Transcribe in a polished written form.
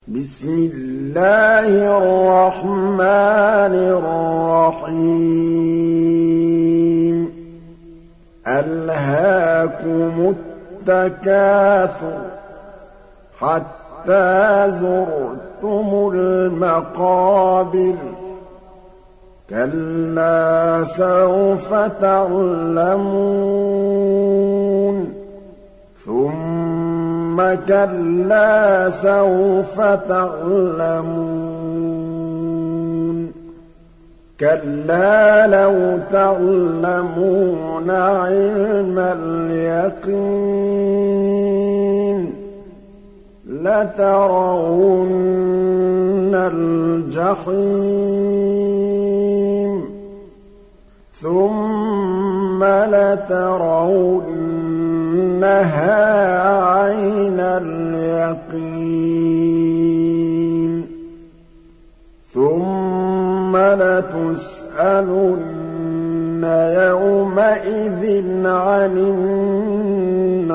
بسم الله الرحمن الرحيم ألهاكم التكاثر حتى زرتم المقابر كلا سوف تعلمون ثم كلا سوف تعلمون كلا لو تعلمون علم اليقين لترون الجحيم ثم لترونها عين اليقين ثم لتسألن يومئذ عن